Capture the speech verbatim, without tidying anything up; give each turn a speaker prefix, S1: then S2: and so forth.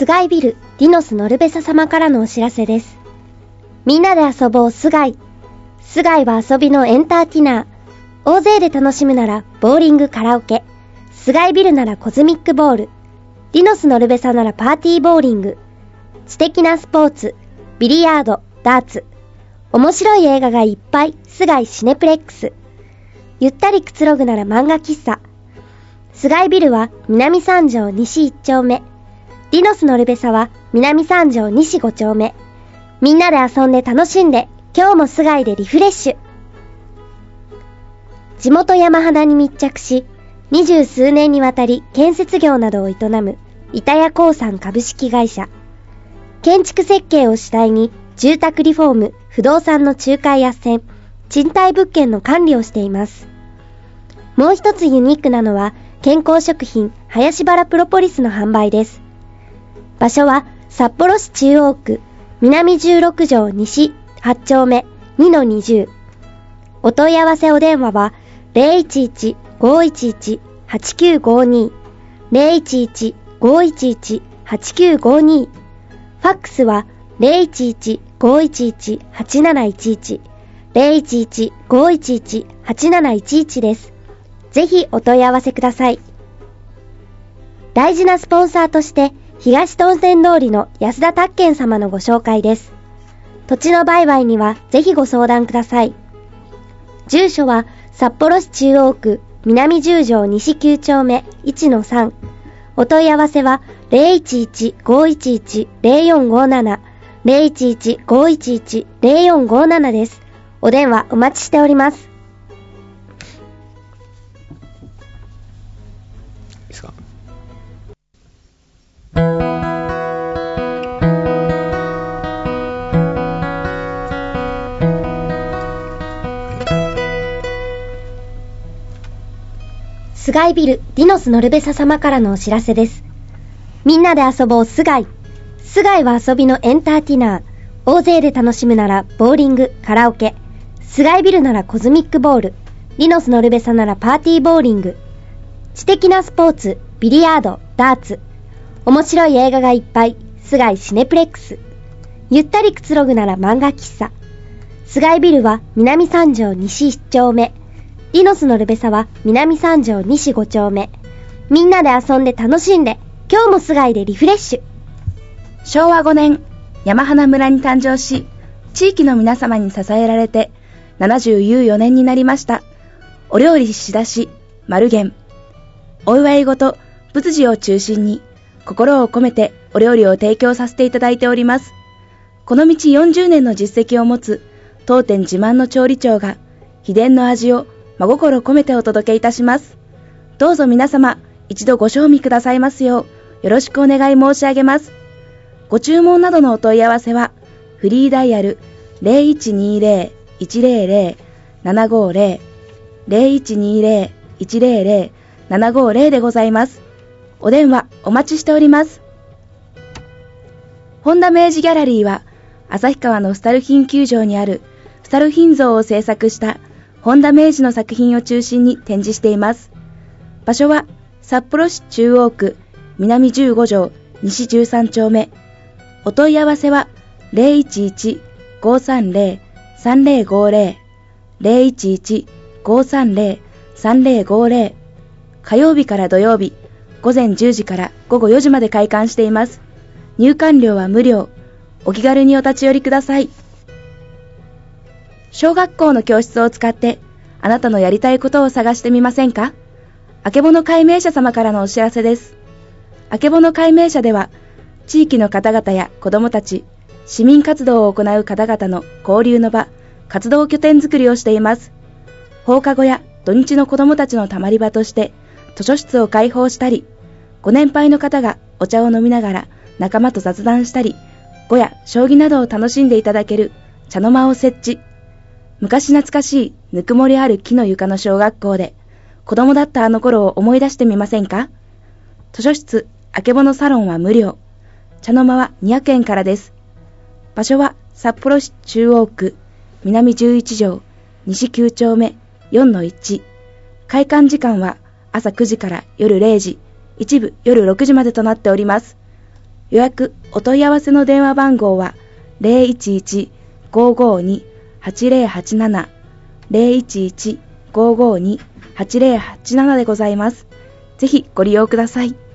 S1: 菅井ビルディノスノルベサ様からのお知らせです。みんなで遊ぼう菅井。菅井は遊びのエンターテイナー。大勢で楽しむならボーリングカラオケ。菅井ビルならコズミックボール。ディノスノルベサならパーティーボーリング。知的なスポーツ。ビリヤード、ダーツ。面白い映画がいっぱい。菅井シネプレックス。ゆったりくつろぐなら漫画喫茶。菅井ビルは南三条西いっ丁目。ディノスノルベサは南三条西ご丁目。みんなで遊んで楽しんで、今日も菅井でリフレッシュ。地元山肌に密着し、二十数年にわたり建設業などを営む板谷興産株式会社。建築設計を主体に住宅リフォーム、不動産の仲介斡旋、賃貸物件の管理をしています。もう一つユニークなのは健康食品林原プロポリスの販売です。場所は札幌市中央区南じゅうろく条西はち丁目 にのにじゅう。お問い合わせお電話は ゼロいちいち ごいちいち はちきゅうごに ゼロいちいち ごいちいち はちきゅうごに。ファックスは ゼロいちいち ごいちいち はちなないちいち ゼロいちいち ごいちいち はちなないちいちです。ぜひお問い合わせください。大事なスポンサーとして東トンセン通りの安田宅建様のご紹介です。土地の売買にはぜひご相談ください。住所は札幌市中央区南じゅう条西きゅう丁目 いちのさん。お問い合わせは ゼロいちいち ごいちいち ゼロよんごなな ゼロいちいち ごいちいち ゼロよんごなな です。お電話お待ちしております。
S2: いいですか。
S1: 菅井ビルディノスノルベサ様からのお知らせです。みんなで遊ぼう菅井。菅井は遊びのエンターテイナー。大勢で楽しむならボーリング、カラオケ。菅井ビルならコズミックボール。ディノスノルベサならパーティーボーリング。知的なスポーツ、ビリヤード、ダーツ。面白い映画がいっぱい。菅井シネプレックス。ゆったりくつろぐなら漫画喫茶。菅井ビルは南三条西いち丁目。ディノスノルベサは南三条西ご丁目。みんなで遊んで楽しんで、今日も菅井でリフレッシュ。
S3: しょうわごねん、山花村に誕生し、地域の皆様に支えられて、ななじゅうよねんになりました。お料理仕出し、丸源。お祝い事、仏事を中心に、心を込めてお料理を提供させていただいております。この道よんじゅうねんの実績を持つ、当店自慢の調理長が、秘伝の味を真心込めてお届けいたします。どうぞ皆様、一度ご賞味くださいますよう、よろしくお願い申し上げます。ご注文などのお問い合わせは、フリーダイヤル ゼロいちにゼロ いちゼロゼロ ななごゼロ ゼロいちにゼロ いちゼロゼロ ななごゼロでございます。お電話お待ちしております。本田明治ギャラリーは、旭川のスタルヒン球場にあるスタルヒン像を制作した本田明治の作品を中心に展示しています。場所は札幌市中央区南じゅうご条西じゅうさん丁目。お問い合わせは ゼロいちいち ごさんゼロ さんゼロごゼロ ゼロいちいち ごさんゼロ さんゼロごゼロ。火曜日から土曜日午前じゅうじから午後よじまで開館しています。入館料は無料。お気軽にお立ち寄りください。小学校の教室を使ってあなたのやりたいことを探してみませんか？あけぼの改名者様からのお知らせです。あけぼの改名者では地域の方々や子どもたち、市民活動を行う方々の交流の場、活動拠点づくりをしています。放課後や土日の子どもたちのたまり場として図書室を開放したり、ご年配の方がお茶を飲みながら仲間と雑談したり、碁や将棋などを楽しんでいただける茶の間を設置。昔懐かしいぬくもりある木の床の小学校で、子供だったあの頃を思い出してみませんか？図書室、あけぼのサロンは無料。茶の間はにひゃくえんからです。場所は札幌市中央区南じゅういち条西きゅう丁目 よんのいち。開館時間は朝くじから夜れいじ、一部夜ろくじまでとなっております。 予約お問い合わせの電話番号は ゼロいちいち ごーごーに はちゼロはちなな ゼロいちいち ごーごーに はちゼロはちななでございます。ぜひご利用ください。